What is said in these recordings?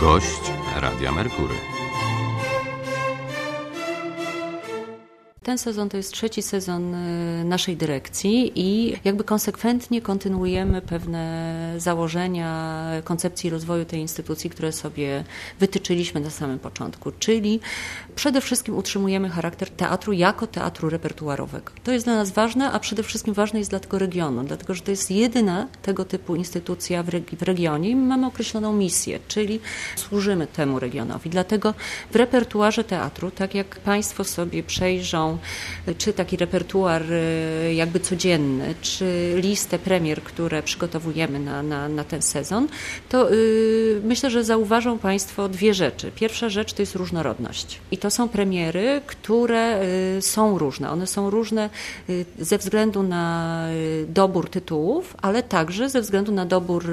Gość Radia Merkury. Ten sezon to jest trzeci sezon naszej dyrekcji i jakby konsekwentnie kontynuujemy pewne założenia koncepcji rozwoju tej instytucji, które sobie wytyczyliśmy na samym początku, czyli przede wszystkim utrzymujemy charakter teatru jako teatru repertuarowego. To jest dla nas ważne, a przede wszystkim ważne jest dla tego regionu, dlatego że to jest jedyna tego typu instytucja w regionie i my mamy określoną misję, czyli służymy temu regionowi. Dlatego w repertuarze teatru, tak jak Państwo sobie przejrzą czy taki repertuar jakby codzienny, czy listę premier, które przygotowujemy na ten sezon, to myślę, że zauważą Państwo dwie rzeczy. Pierwsza rzecz to jest różnorodność. I to są premiery, które są różne. One są różne ze względu na dobór tytułów, ale także ze względu na dobór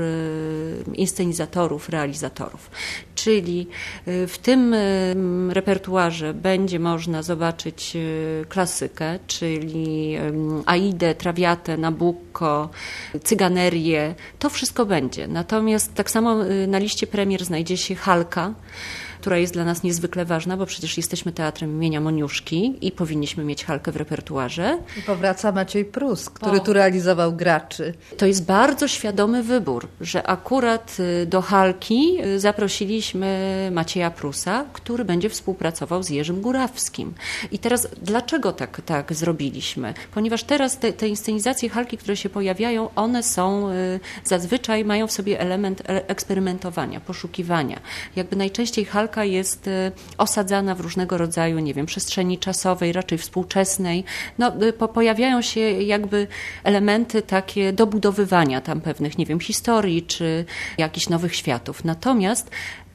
inscenizatorów, realizatorów. Czyli w tym repertuarze będzie można zobaczyć klasykę, czyli Aidę, Trawiatę, Nabucco, Cyganerię. To wszystko będzie. Natomiast tak samo na liście premier znajdzie się Halka, która jest dla nas niezwykle ważna, bo przecież jesteśmy teatrem imienia Moniuszki i powinniśmy mieć Halkę w repertuarze. I powraca Maciej Prus, który tu realizował Graczy. To jest bardzo świadomy wybór, że akurat do Halki zaprosiliśmy Macieja Prusa, który będzie współpracował z Jerzym Górawskim. I teraz dlaczego tak zrobiliśmy? Ponieważ teraz te inscenizacje Halki, które się pojawiają, one są zazwyczaj mają w sobie element eksperymentowania, poszukiwania. Jakby najczęściej Halka jest osadzana w różnego rodzaju, nie wiem, przestrzeni czasowej, raczej współczesnej. No, pojawiają się jakby elementy takie dobudowywania tam pewnych, nie wiem, historii czy jakichś nowych światów. Natomiast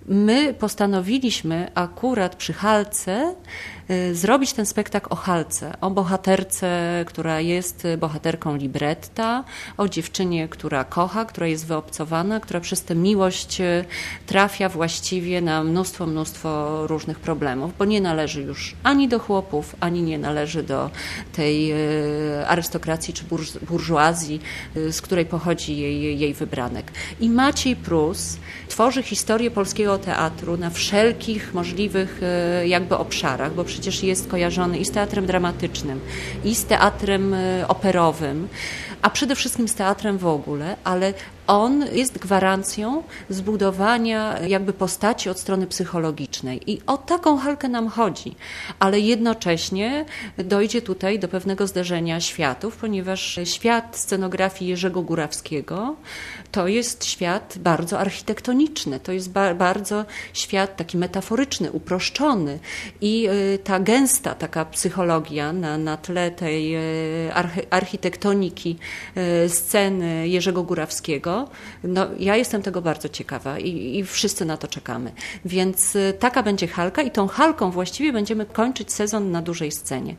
my postanowiliśmy akurat przy Halce zrobić ten spektakl o Halce, o bohaterce, która jest bohaterką libretta, o dziewczynie, która kocha, która jest wyobcowana, która przez tę miłość trafia właściwie na mnóstwo różnych problemów, bo nie należy już ani do chłopów, ani nie należy do tej arystokracji czy burżuazji, z której pochodzi jej wybranek. I Maciej Prus tworzy historię polskiego teatru na wszelkich możliwych jakby obszarach, bo przecież jest kojarzony i z teatrem dramatycznym, i z teatrem operowym, a przede wszystkim z teatrem w ogóle, ale on jest gwarancją zbudowania jakby postaci od strony psychologicznej i o taką Halkę nam chodzi, ale jednocześnie dojdzie tutaj do pewnego zderzenia światów, ponieważ świat scenografii Jerzego Górawskiego to jest świat bardzo architektoniczny, to jest bardzo świat taki metaforyczny, uproszczony i ta gęsta taka psychologia na tle tej architektoniki sceny Jerzego Górawskiego. No, ja jestem tego bardzo ciekawa i wszyscy na to czekamy. Więc taka będzie Halka i tą Halką właściwie będziemy kończyć sezon na dużej scenie.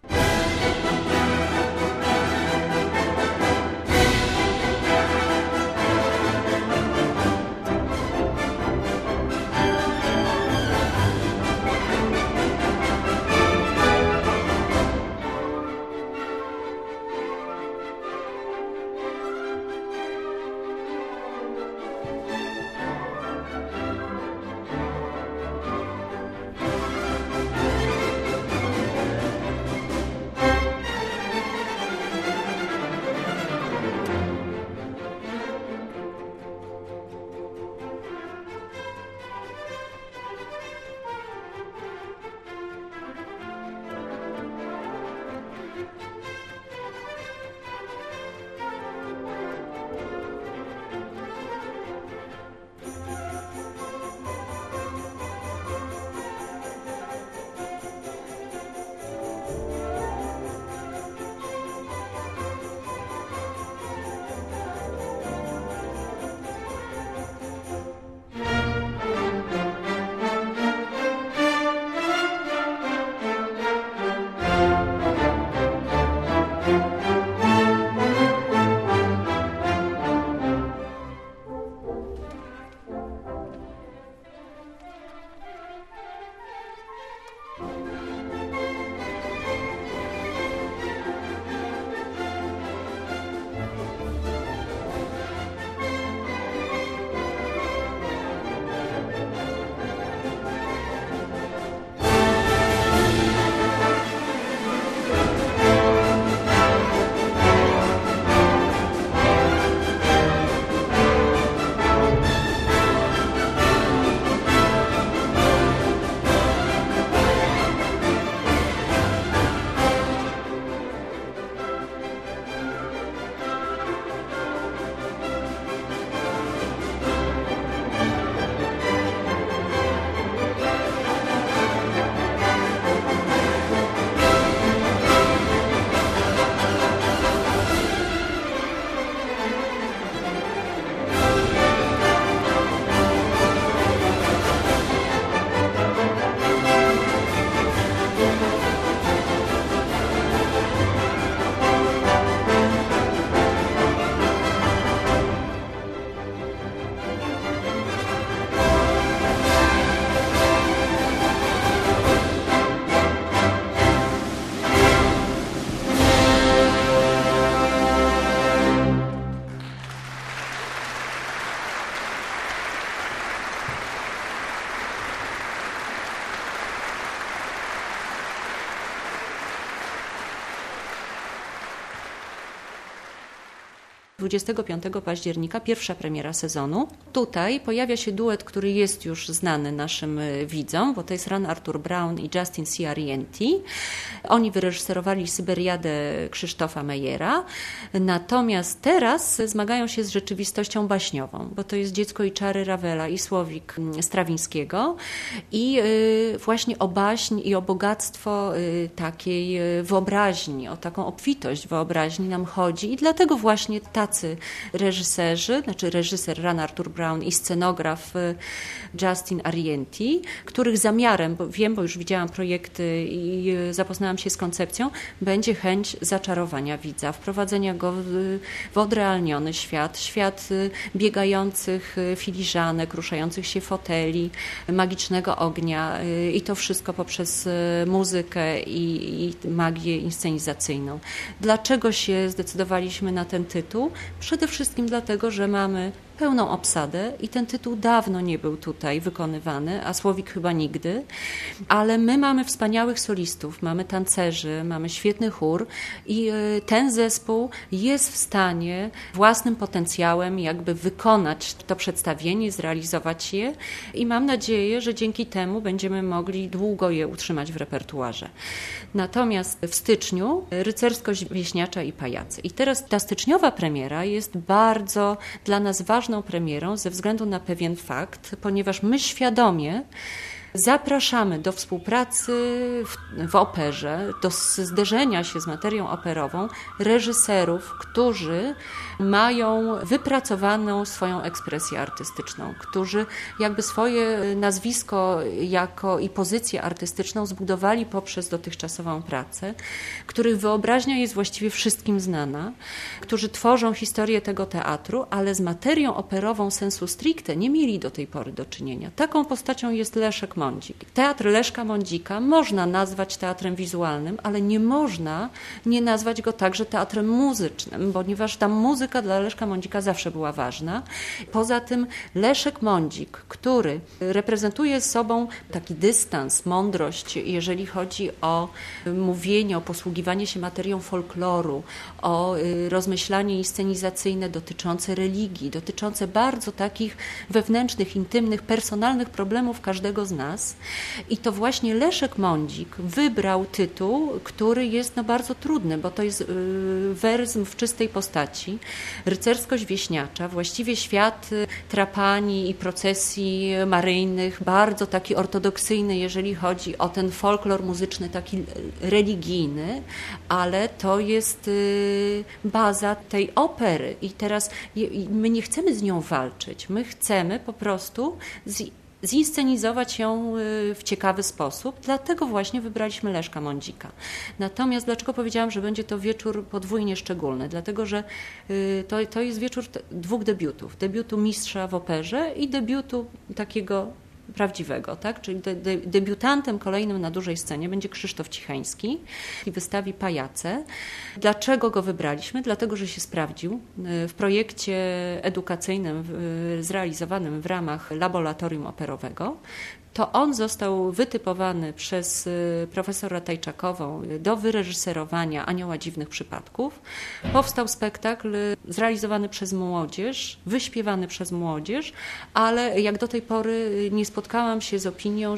25 października, pierwsza premiera sezonu. Tutaj pojawia się duet, który jest już znany naszym widzom, bo to jest Ran Arthur Brown i Justin Ciarienty. Oni wyreżyserowali Syberiadę Krzysztofa Meyera, natomiast teraz zmagają się z rzeczywistością baśniową, bo to jest Dziecko i czary Ravela i Słowik Strawińskiego i właśnie o baśń i o bogactwo takiej wyobraźni, o taką obfitość wyobraźni nam chodzi i dlatego właśnie tacy reżyserzy, znaczy reżyser Ran Arthur Brown i scenograf Justin Arienty, których zamiarem, bo wiem, bo już widziałam projekty i zapoznałam się z koncepcją, będzie chęć zaczarowania widza, wprowadzenia go w odrealniony świat biegających filiżanek, ruszających się foteli, magicznego ognia i to wszystko poprzez muzykę i magię inscenizacyjną. Dlaczego się zdecydowaliśmy na ten tytuł? Przede wszystkim dlatego, że mamy pełną obsadę i ten tytuł dawno nie był tutaj wykonywany, a Słowik chyba nigdy, ale my mamy wspaniałych solistów, mamy tancerzy, mamy świetny chór i ten zespół jest w stanie własnym potencjałem jakby wykonać to przedstawienie, zrealizować je i mam nadzieję, że dzięki temu będziemy mogli długo je utrzymać w repertuarze. Natomiast w styczniu Rycerskość wieśniacza i pajacy. I teraz ta styczniowa premiera jest bardzo dla nas ważną premierą ze względu na pewien fakt, ponieważ my świadomie zapraszamy do współpracy w operze, do zderzenia się z materią operową reżyserów, którzy mają wypracowaną swoją ekspresję artystyczną, którzy jakby swoje nazwisko i pozycję artystyczną zbudowali poprzez dotychczasową pracę, których wyobraźnia jest właściwie wszystkim znana, którzy tworzą historię tego teatru, ale z materią operową sensu stricte nie mieli do tej pory do czynienia. Taką postacią jest Leszek Mądzik. Teatr Leszka Mądzika można nazwać teatrem wizualnym, ale nie można nie nazwać go także teatrem muzycznym, ponieważ ta muzyka dla Leszka Mądzika zawsze była ważna. Poza tym Leszek Mądzik, który reprezentuje sobą taki dystans, mądrość, jeżeli chodzi o mówienie, o posługiwanie się materią folkloru, o rozmyślanie inscenizacyjne dotyczące religii, dotyczące bardzo takich wewnętrznych, intymnych, personalnych problemów każdego z nas. I to właśnie Leszek Mądzik wybrał tytuł, który jest bardzo trudny, bo to jest wersm w czystej postaci. Rycerskość wieśniacza, właściwie świat trapani i procesji maryjnych, bardzo taki ortodoksyjny, jeżeli chodzi o ten folklor muzyczny, taki religijny, ale to jest baza tej opery. I teraz my nie chcemy z nią walczyć, my chcemy po prostu zinscenizować ją w ciekawy sposób, dlatego właśnie wybraliśmy Leszka Mądzika. Natomiast dlaczego powiedziałam, że będzie to wieczór podwójnie szczególny? Dlatego, że to jest wieczór dwóch debiutów. Debiutu mistrza w operze i debiutu takiego prawdziwego, tak? Czyli debiutantem kolejnym na dużej scenie będzie Krzysztof Cichański i wystawi Pajace. Dlaczego go wybraliśmy? Dlatego, że się sprawdził w projekcie edukacyjnym zrealizowanym w ramach laboratorium operowego. To on został wytypowany przez profesora Tajczakową do wyreżyserowania Anioła Dziwnych Przypadków. Powstał spektakl zrealizowany przez młodzież, wyśpiewany przez młodzież, ale jak do tej pory nie spotkałam się z opinią,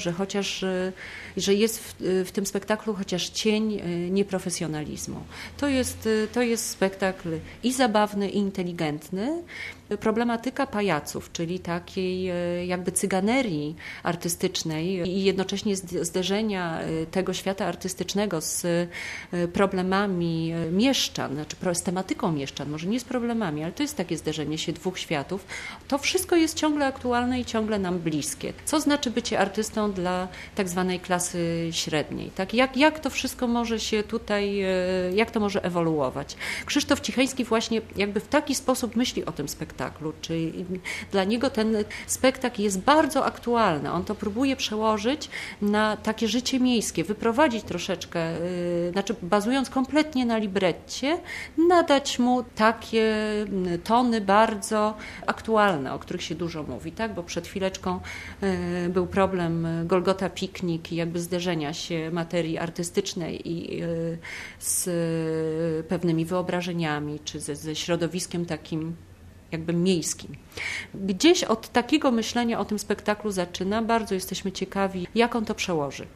że jest w tym spektaklu chociaż cień nieprofesjonalizmu. To jest spektakl i zabawny, i inteligentny. Problematyka pajaców, czyli takiej jakby cyganerii artystycznej i jednocześnie zderzenia tego świata artystycznego z problemami mieszczan, z tematyką mieszczan, może nie z problemami, ale to jest takie zderzenie się dwóch światów. To wszystko jest ciągle aktualne i ciągle nam bliskie. Co znaczy bycie artystą dla tak zwanej klasy średniej? Tak? Jak to wszystko może się tutaj, jak to może ewoluować? Krzysztof Cichański właśnie jakby w taki sposób myśli o tym spektaklu, czyli dla niego ten spektakl jest bardzo aktualny. On to próbuje próbuje przełożyć na takie życie miejskie, wyprowadzić troszeczkę, znaczy bazując kompletnie na libretcie, nadać mu takie tony bardzo aktualne, o których się dużo mówi, tak? Bo przed chwileczką był problem Golgota Piknik i jakby zderzenia się materii artystycznej i z pewnymi wyobrażeniami, czy ze środowiskiem takim jakby miejskim. Gdzieś od takiego myślenia o tym spektaklu zaczyna. Bardzo jesteśmy ciekawi, jak on to przełoży.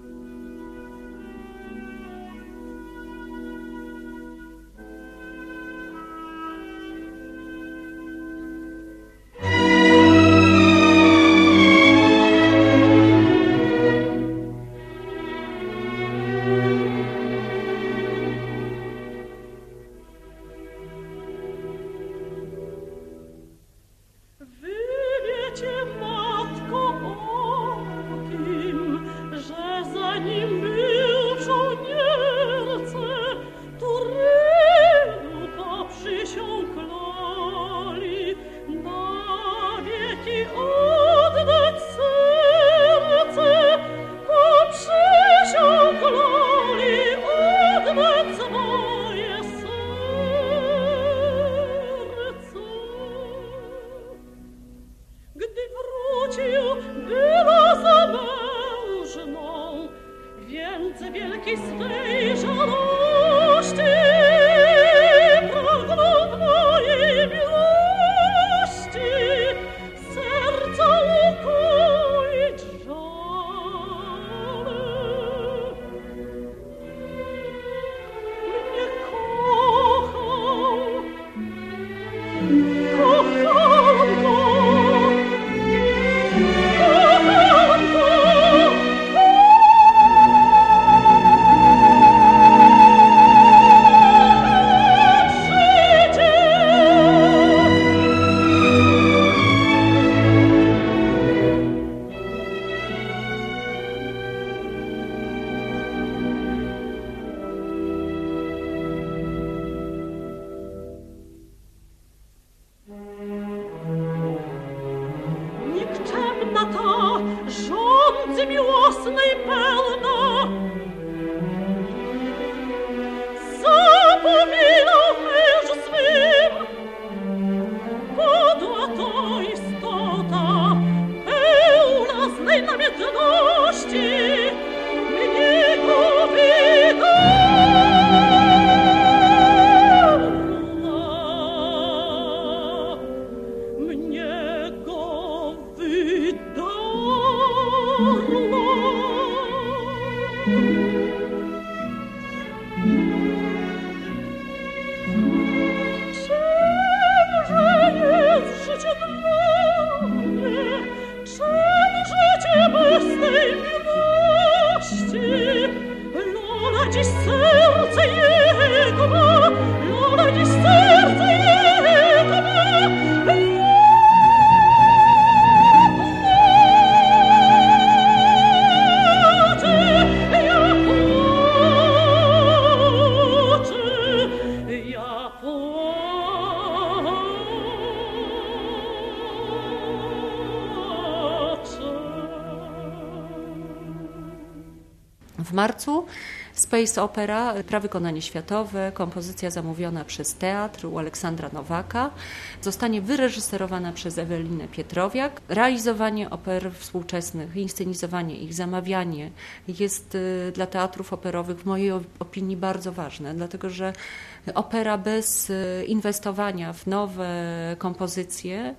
W marcu Space Opera, prawykonanie światowe, kompozycja zamówiona przez teatr u Aleksandra Nowaka, zostanie wyreżyserowana przez Ewelinę Pietrowiak. Realizowanie oper współczesnych, inscenizowanie ich, zamawianie jest dla teatrów operowych w mojej opinii bardzo ważne, dlatego że opera bez inwestowania w nowe kompozycje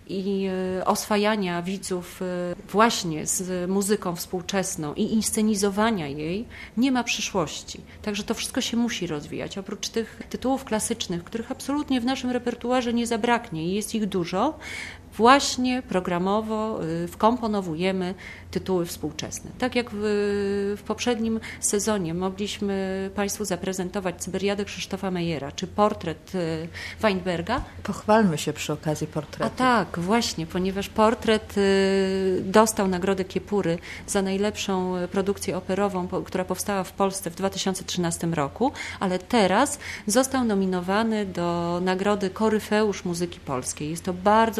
i oswajania widzów właśnie z muzyką współczesną i inscenizowania jej nie ma przyszłości. Także to wszystko się musi rozwijać. Oprócz tych tytułów klasycznych, których absolutnie w naszym repertuarze nie zabraknie i jest ich dużo, właśnie programowo wkomponowujemy tytuły współczesne. Tak jak w poprzednim sezonie mogliśmy Państwu zaprezentować Cyberiadę Krzysztofa Mejera czy portret Weinberga. Pochwalmy się przy okazji portretu. A tak, właśnie, ponieważ portret dostał Nagrodę Kiepury za najlepszą produkcję operową, która powstała w Polsce w 2013 roku, ale teraz został nominowany do Nagrody Koryfeusz Muzyki Polskiej. Jest to bardzo prestiżowa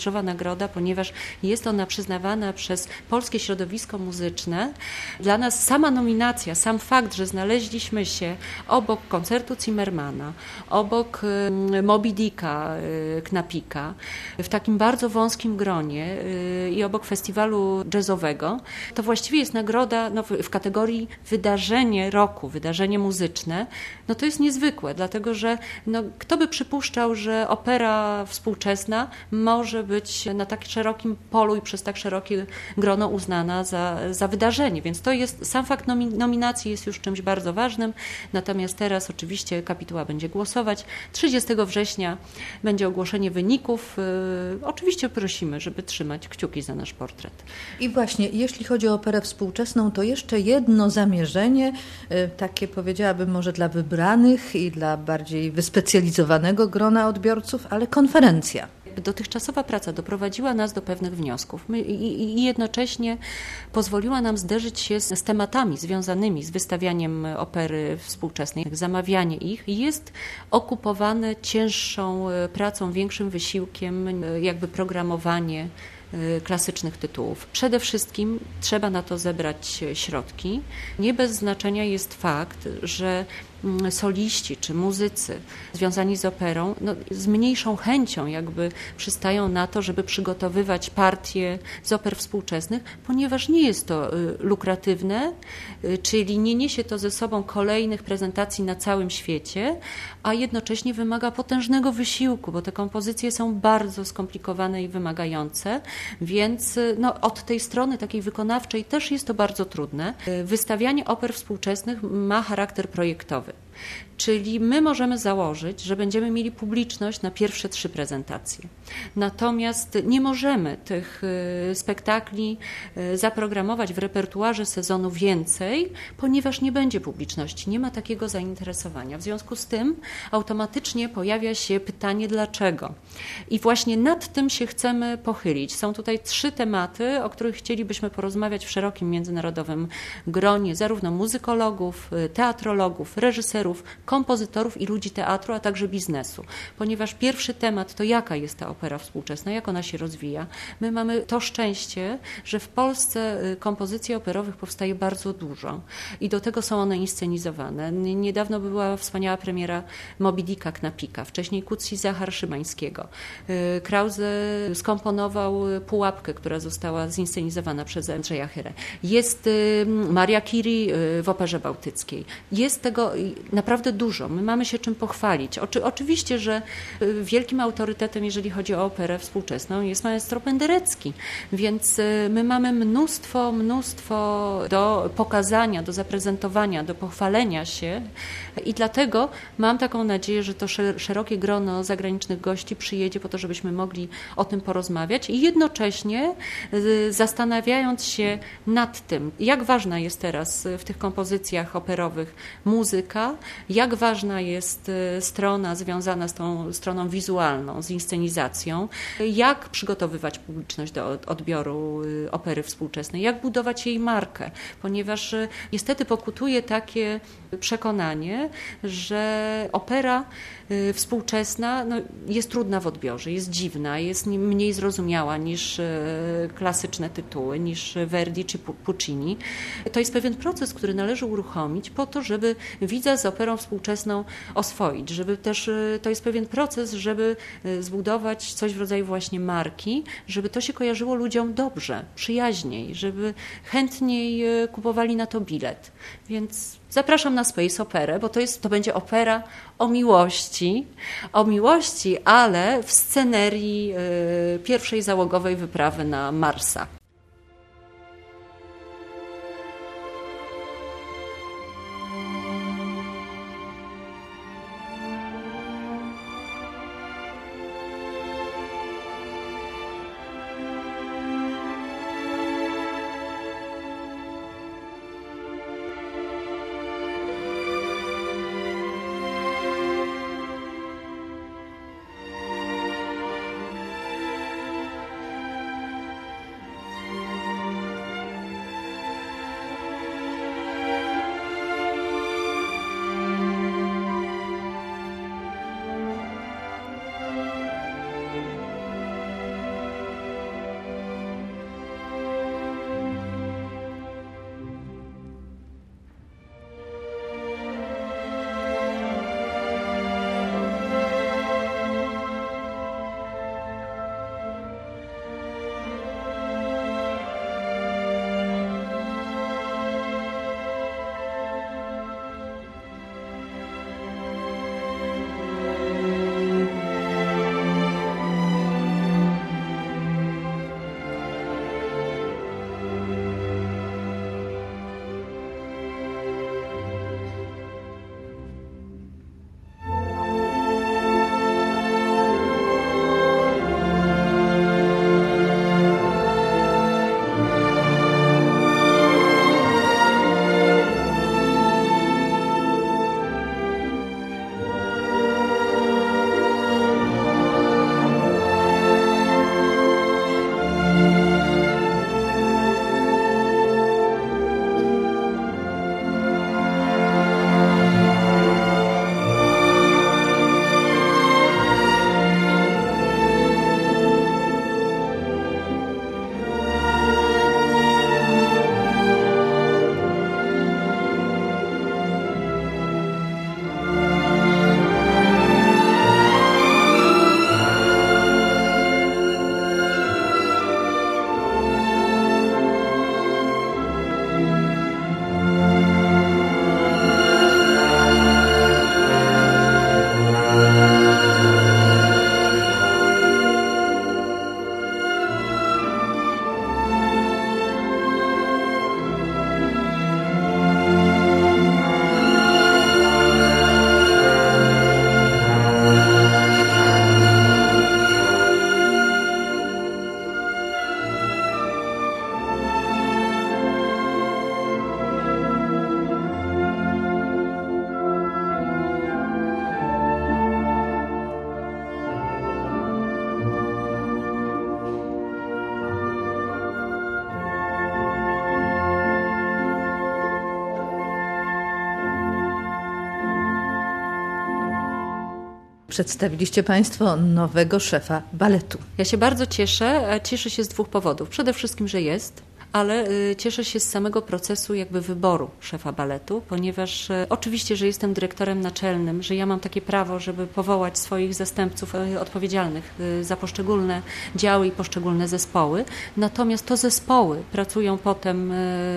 prestiżowa nagroda, ponieważ jest ona przyznawana przez polskie środowisko muzyczne. Dla nas sama nominacja, sam fakt, że znaleźliśmy się obok koncertu Zimmermana, obok Moby Dicka Knapika, w takim bardzo wąskim gronie i obok festiwalu jazzowego, to właściwie jest nagroda w kategorii wydarzenie roku, wydarzenie muzyczne. No to jest niezwykłe, dlatego że kto by przypuszczał, że opera współczesna może być na tak szerokim polu i przez tak szerokie grono uznana za wydarzenie. Więc to jest, sam fakt nominacji jest już czymś bardzo ważnym. Natomiast teraz oczywiście kapituła będzie głosować. 30 września będzie ogłoszenie wyników. Oczywiście prosimy, żeby trzymać kciuki za nasz portret. I właśnie, jeśli chodzi o operę współczesną, to jeszcze jedno zamierzenie, takie powiedziałabym może dla wybranych i dla bardziej wyspecjalizowanego grona odbiorców, ale konferencja. Dotychczasowa praca doprowadziła nas do pewnych wniosków i jednocześnie pozwoliła nam zderzyć się z tematami związanymi z wystawianiem opery współczesnej. Zamawianie ich jest okupowane cięższą pracą, większym wysiłkiem, jakby programowanie klasycznych tytułów. Przede wszystkim trzeba na to zebrać środki. Nie bez znaczenia jest fakt, że soliści czy muzycy związani z operą z mniejszą chęcią jakby przystają na to, żeby przygotowywać partie z oper współczesnych, ponieważ nie jest to lukratywne, czyli nie niesie to ze sobą kolejnych prezentacji na całym świecie, a jednocześnie wymaga potężnego wysiłku, bo te kompozycje są bardzo skomplikowane i wymagające, więc od tej strony takiej wykonawczej też jest to bardzo trudne. Wystawianie oper współczesnych ma charakter projektowy. Czyli my możemy założyć, że będziemy mieli publiczność na pierwsze 3 prezentacje. Natomiast nie możemy tych spektakli zaprogramować w repertuarze sezonu więcej, ponieważ nie będzie publiczności, nie ma takiego zainteresowania. W związku z tym automatycznie pojawia się pytanie dlaczego. I właśnie nad tym się chcemy pochylić. Są tutaj 3 tematy, o których chcielibyśmy porozmawiać w szerokim międzynarodowym gronie zarówno muzykologów, teatrologów, reżyserów, kompozytorów i ludzi teatru, a także biznesu. Ponieważ pierwszy temat to jaka jest ta opera współczesna, jak ona się rozwija. My mamy to szczęście, że w Polsce kompozycji operowych powstaje bardzo dużo i do tego są one inscenizowane. Niedawno była wspaniała premiera Moby Dicka Knapika, wcześniej Kucji Zachar Szymańskiego. Krause skomponował Pułapkę, która została zinscenizowana przez Andrzeja Chyrę. Jest Maria Curie w Operze Bałtyckiej. Jest tego naprawdę dużo. My mamy się czym pochwalić. Oczywiście, że wielkim autorytetem, jeżeli chodzi o operę współczesną, jest maestro Penderecki, więc my mamy mnóstwo do pokazania, do zaprezentowania, do pochwalenia się i dlatego mam taką nadzieję, że to szerokie grono zagranicznych gości przyjedzie po to, żebyśmy mogli o tym porozmawiać i jednocześnie zastanawiając się nad tym, jak ważna jest teraz w tych kompozycjach operowych muzyka, jak ważna jest strona związana z tą stroną wizualną, z inscenizacją, jak przygotowywać publiczność do odbioru opery współczesnej, jak budować jej markę, ponieważ niestety pokutuje takie przekonanie, że opera współczesna jest trudna w odbiorze, jest dziwna, jest mniej zrozumiała niż klasyczne tytuły, niż Verdi czy Puccini. To jest pewien proces, który należy uruchomić po to, żeby widza z operą współczesną oswoić, żeby też to jest pewien proces, żeby zbudować coś w rodzaju właśnie marki, żeby to się kojarzyło ludziom dobrze, przyjaźniej, żeby chętniej kupowali na to bilet. Więc zapraszam na Space Operę, bo to będzie opera o miłości, ale w scenerii pierwszej załogowej wyprawy na Marsa. Przedstawiliście Państwo nowego szefa baletu. Ja się bardzo cieszę. Cieszę się z 2 powodów. Przede wszystkim, że jest, ale cieszę się z samego procesu jakby wyboru szefa baletu, ponieważ oczywiście, że jestem dyrektorem naczelnym, że ja mam takie prawo, żeby powołać swoich zastępców odpowiedzialnych za poszczególne działy i poszczególne zespoły, natomiast to zespoły pracują potem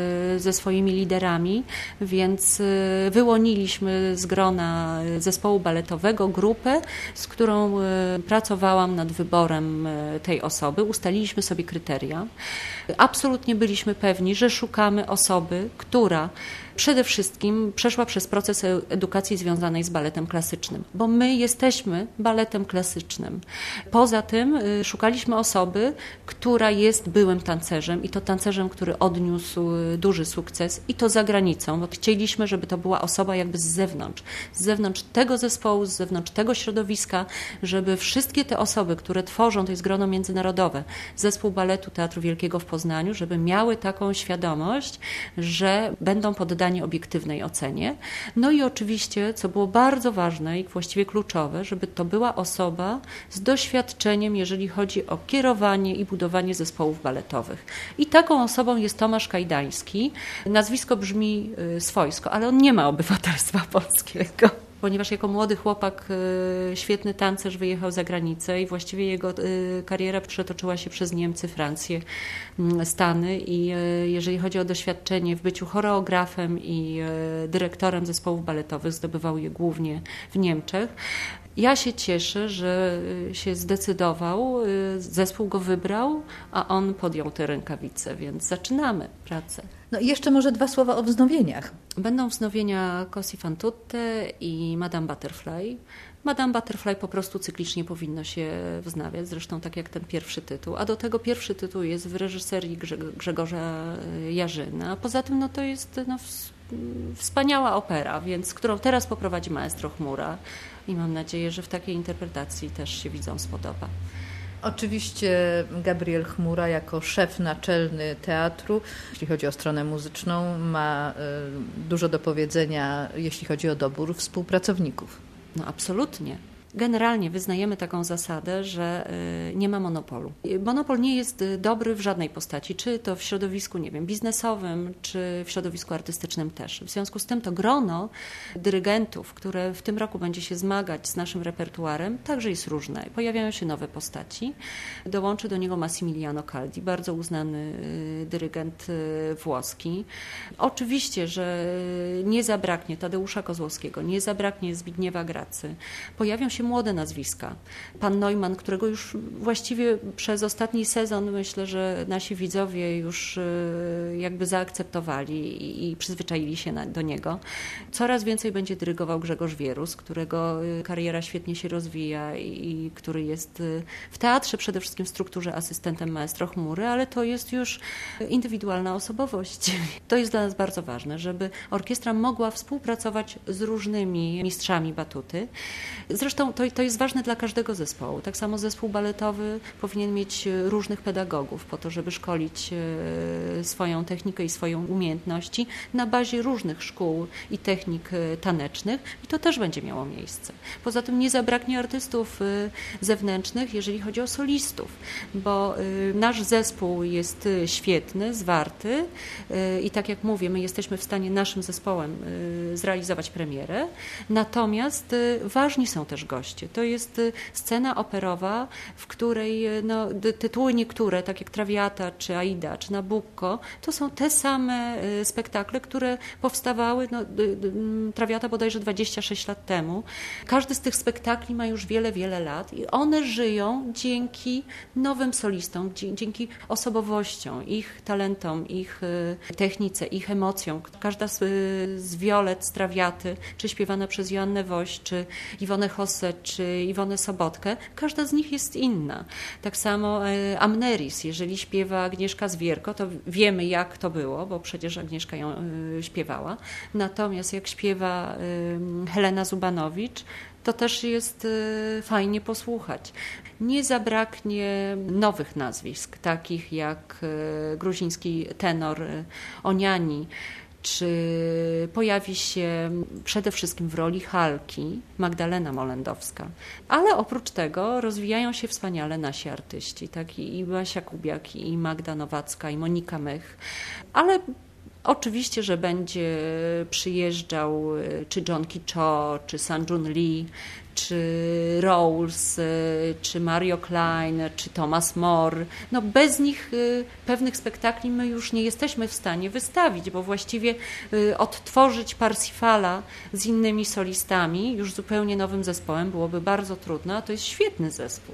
ze swoimi liderami, więc wyłoniliśmy z grona zespołu baletowego grupę, z którą pracowałam nad wyborem tej osoby. Ustaliliśmy sobie kryteria. Absolutnie byliśmy pewni, że szukamy osoby, która przede wszystkim przeszła przez proces edukacji związanej z baletem klasycznym, bo my jesteśmy baletem klasycznym. Poza tym szukaliśmy osoby, która jest byłym tancerzem i to tancerzem, który odniósł duży sukces i to za granicą, bo chcieliśmy, żeby to była osoba jakby z zewnątrz tego zespołu, z zewnątrz tego środowiska, żeby wszystkie te osoby, które tworzą, to jest grono międzynarodowe, Zespół Baletu Teatru Wielkiego w Poznaniu, żeby miały taką świadomość, że będą poddani obiektywnej ocenie. No i oczywiście, co było bardzo ważne i właściwie kluczowe, żeby to była osoba z doświadczeniem, jeżeli chodzi o kierowanie i budowanie zespołów baletowych. I taką osobą jest Tomasz Kajdański. Nazwisko brzmi swojsko, ale on nie ma obywatelstwa polskiego, ponieważ jako młody chłopak, świetny tancerz, wyjechał za granicę i właściwie jego kariera przetoczyła się przez Niemcy, Francję, Stany i jeżeli chodzi o doświadczenie w byciu choreografem i dyrektorem zespołów baletowych, zdobywał je głównie w Niemczech. Ja się cieszę, że się zdecydował, zespół go wybrał, a on podjął te rękawice, więc zaczynamy pracę. No i jeszcze może 2 słowa o wznowieniach. Będą wznowienia Così fan tutte i Madame Butterfly. Madame Butterfly po prostu cyklicznie powinno się wznawiać, zresztą tak jak ten pierwszy tytuł. A do tego pierwszy tytuł jest w reżyserii Grzegorza Jarzyna. Poza tym to jest wspaniała opera, więc którą teraz poprowadzi maestro Chmura i mam nadzieję, że w takiej interpretacji też się widzom spodoba. Oczywiście Gabriel Chmura jako szef naczelny teatru, jeśli chodzi o stronę muzyczną, ma dużo do powiedzenia, jeśli chodzi o dobór współpracowników. No absolutnie. Generalnie wyznajemy taką zasadę, że nie ma monopolu. Monopol nie jest dobry w żadnej postaci, czy to w środowisku, biznesowym, czy w środowisku artystycznym też. W związku z tym to grono dyrygentów, które w tym roku będzie się zmagać z naszym repertuarem, także jest różne. Pojawiają się nowe postaci. Dołączy do niego Massimiliano Caldi, bardzo uznany dyrygent włoski. Oczywiście, że nie zabraknie Tadeusza Kozłowskiego, nie zabraknie Zbigniewa Gracy. Pojawią się młode nazwiska. Pan Neumann, którego już właściwie przez ostatni sezon myślę, że nasi widzowie już jakby zaakceptowali i przyzwyczaili się do niego. Coraz więcej będzie dyrygował Grzegorz Wierus, którego kariera świetnie się rozwija i który jest w teatrze przede wszystkim w strukturze asystentem maestro Chmury, ale to jest już indywidualna osobowość. To jest dla nas bardzo ważne, żeby orkiestra mogła współpracować z różnymi mistrzami batuty. Zresztą to jest ważne dla każdego zespołu. Tak samo zespół baletowy powinien mieć różnych pedagogów po to, żeby szkolić swoją technikę i swoją umiejętności na bazie różnych szkół i technik tanecznych i to też będzie miało miejsce. Poza tym nie zabraknie artystów zewnętrznych, jeżeli chodzi o solistów, bo nasz zespół jest świetny, zwarty i tak jak mówię, my jesteśmy w stanie naszym zespołem zrealizować premierę, natomiast ważni są też goście. To jest scena operowa, w której tytuły niektóre, tak jak Traviata, czy Aida, czy Nabucco, to są te same spektakle, które powstawały, Traviata bodajże 26 lat temu. Każdy z tych spektakli ma już wiele, wiele lat i one żyją dzięki nowym solistom, dzięki osobowościom, ich talentom, ich technice, ich emocjom. Każda z Violet, z Traviaty, czy śpiewana przez Joannę Woś, czy Iwonę Hosse, czy Iwonę Sobotkę, każda z nich jest inna. Tak samo Amneris, jeżeli śpiewa Agnieszka Zwierko, to wiemy jak to było, bo przecież Agnieszka ją śpiewała. Natomiast jak śpiewa Helena Zubanowicz, to też jest fajnie posłuchać. Nie zabraknie nowych nazwisk, takich jak gruziński tenor Oniani, czy pojawi się przede wszystkim w roli Halki Magdalena Molendowska. Ale oprócz tego rozwijają się wspaniale nasi artyści, tak? I Basia Kubiak, i Magda Nowacka, i Monika Mych, ale oczywiście, że będzie przyjeżdżał czy John Cho, czy Sang-Jun Lee, czy Rawls, czy Mario Klein, czy Thomas More. No bez nich pewnych spektakli my już nie jesteśmy w stanie wystawić, bo właściwie odtworzyć Parsifala z innymi solistami, już zupełnie nowym zespołem, byłoby bardzo trudno, a to jest świetny zespół.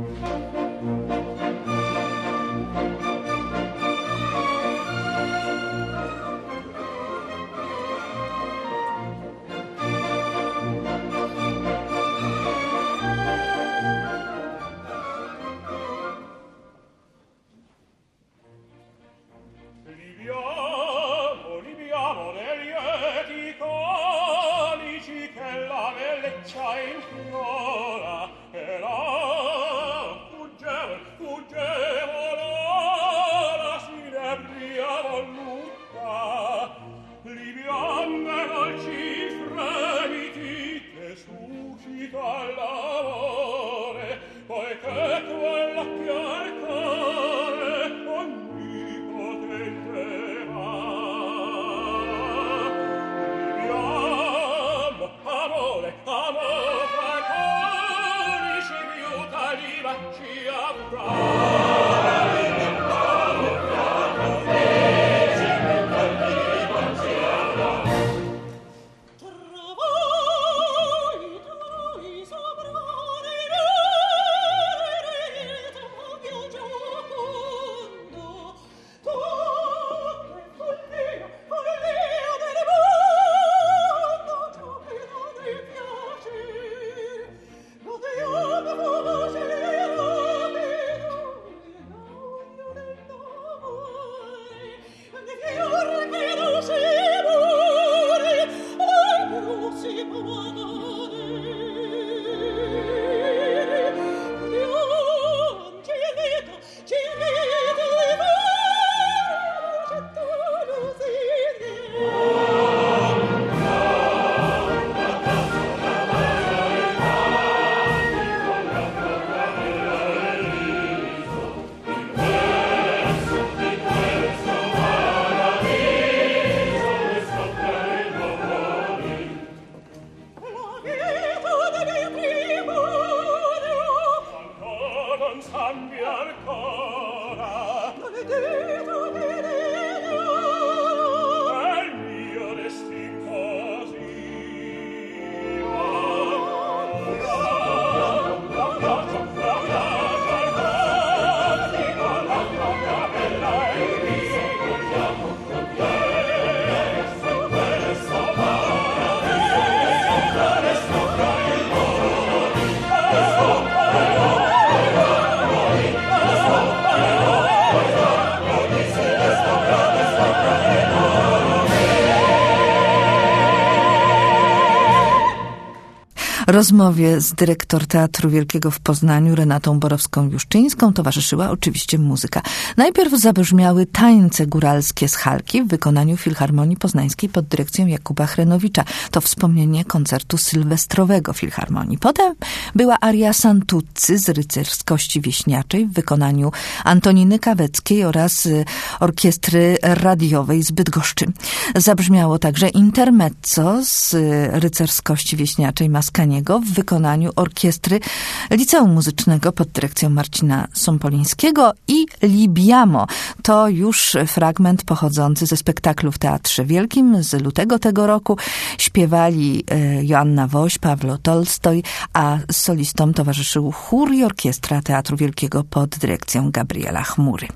Rozmowie z dyrektor Teatru Wielkiego w Poznaniu Renatą Borowską-Juszczyńską towarzyszyła oczywiście muzyka. Najpierw zabrzmiały tańce góralskie z Halki w wykonaniu Filharmonii Poznańskiej pod dyrekcją Jakuba Chrenowicza. To wspomnienie koncertu sylwestrowego Filharmonii. Potem była aria Santuzzy z Rycerskości Wieśniaczej w wykonaniu Antoniny Kaweckiej oraz Orkiestry Radiowej z Bydgoszczy. Zabrzmiało także intermezzo z Rycerskości Wieśniaczej Maskaniego w wykonaniu Orkiestry Liceum Muzycznego pod dyrekcją Marcina Sompolińskiego i Libiamo. To już fragment pochodzący ze spektaklu w Teatrze Wielkim z lutego tego roku. Śpiewali Joanna Woś, Pawlo Tolstoj, a solistom towarzyszył chór i orkiestra Teatru Wielkiego pod dyrekcją Gabriela Chmury.